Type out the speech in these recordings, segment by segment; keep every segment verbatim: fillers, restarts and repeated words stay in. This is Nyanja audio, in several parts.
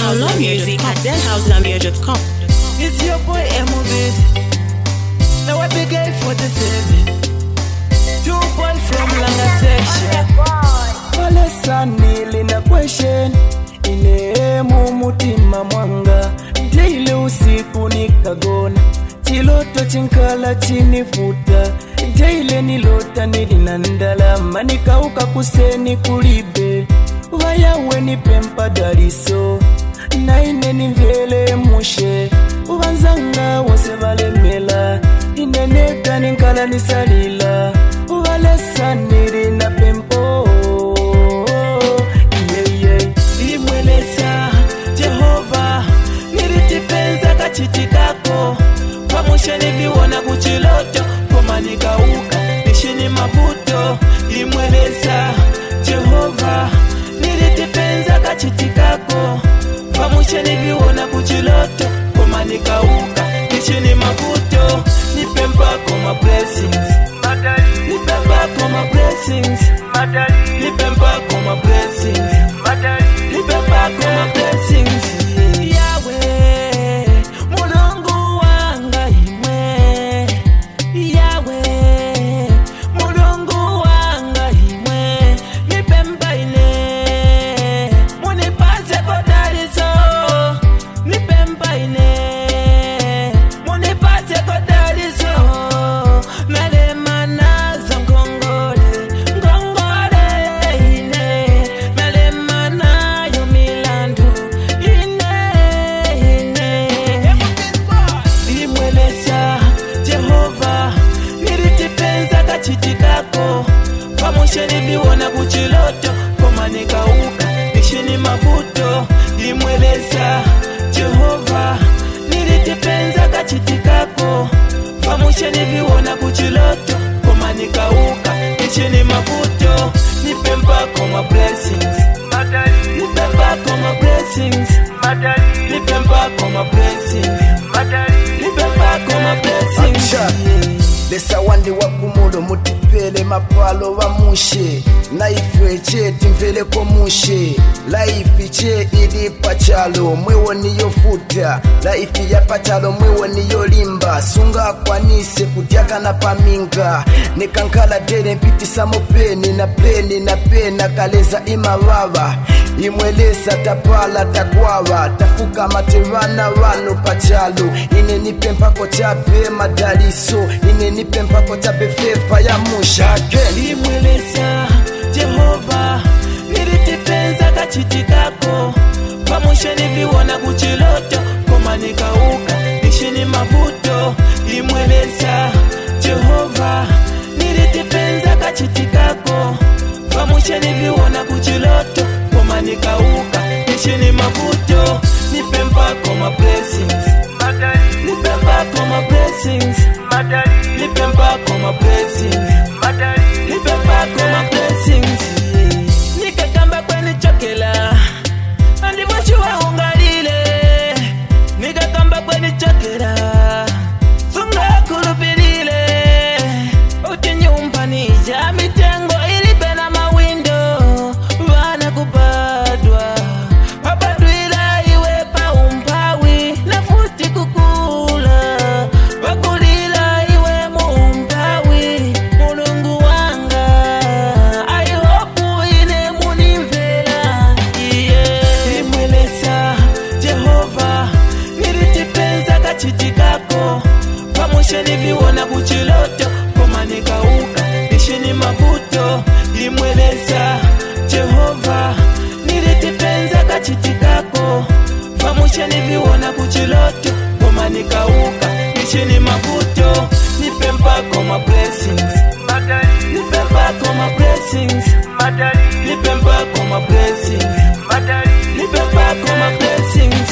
Download music at den house zambia dot com. It's your boy M O B. Now I big A forty-seven. Two boy from Langa section. Wale sani lina question. Inemu mutima mwanga. Daily usiku nikagona. Chiloto chinkala chinifuta. Daily nilota nilinandala. Manikauka kuseni kulibe. Wayawe ni pempa dariso. Naine ni vele mushe. Uvanzanga wose vale mela. Ineneta ninkala nisalila. Uvale saniri na pempo. Yeah, yeah. Imweleza Jehova. Niritipenza kachitikako. Pamushe niviwona kuchiloto. Komanika uka nishini mafuto. Imweleza Jehova. Niritipenza kachitikako. Pamushe niviwona kuchiloto. Komanika uka nishini mafuto. Nipempako my blessings. Nipempako my blessings. Nipempako my blessings. Nipempako my blessings. Yahweh, Mulungu wanga imwe. Yahweh, Mulungu wanga imwe. Nipempa ine. Munipase kodaliso. Nipempa ine. Munipase kodaliso. Nalema nazo ngongole. Ngongole ine. Nalema nayo milandu. Ine, ine. Imweleza Jehova. Niritipenza kachitikako. Pamushe niviwona kuchiloto. Komanika uka nishini mafuto. Imweleza Jehova. Niritipenza kachitikako. Pamushe niviwona kuchiloto. Komanika uka nishini mafuto. Nipempako my blessings. Nipempako my blessings. Nipempako my blessings. Nipempako my blessings. Lesa wande wakumulo mutipele mapalo wa mushe. Life cheti mvele ko mushe. Life che ili pachalo mwewo niyo futa. Life ya pachalo mwewo niyo limba. Sunga kwa nise kutiaka na paminga. Nikankala dele mpitisa mopeni na peni na pena kaleza imawawa. Imweleza tapala takwawa. Tafuka materana wano pachalo. Ine nipempako chape madaliso. Ine nipempako chape fefa ya musha. Imweleza Jehova. Niritipenza kachitikako. Pamushe niviwona kuchiloto. Komanika uka nishini mafuto. Imweleza Jehova. Niritipenza kachitikako. Pamushe niviwona kuchiloto. Komanika uka nishini mafuto. Nipempako my blessings. Nipempako my blessings. Nipempako my blessings. Nipempako my blessings. Nikakamba kweni chokela. Andi mwishuwa ungalile. Nikakamba kweni chokela. Sunga kulupilile. Uti nyumba nija mitengo ilipe na mawindo. Wana kubadwa. Wabadwila iwe pa umpawi. Na futi kukula. Wakulila iwe muumbawi. Mulungu wanga. I hope ine munimvela. Yeah. Imweleza Jehova. Niritipenza kachitikako. Pamushe niviwona kuchiloto. Komanika uka nishini mafuto. Imweleza Jehova. Niritipenza kachitikako. Pamushe niviwona kuchiloto. Komanika uka nishini mafuto. Nipempako my blessings. Nipempako my blessings. Nipempako my blessings. Nipempako my blessings.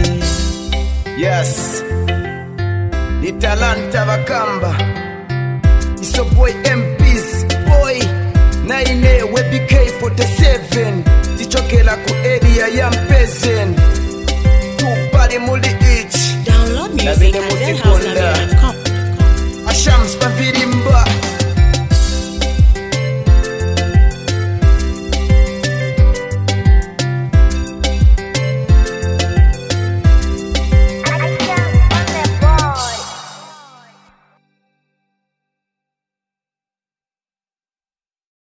Yes. Ni talanta bakamba. It's your boy M P's boy. Naine we B K forty-seven. Tichokela ku area ya Mpesen.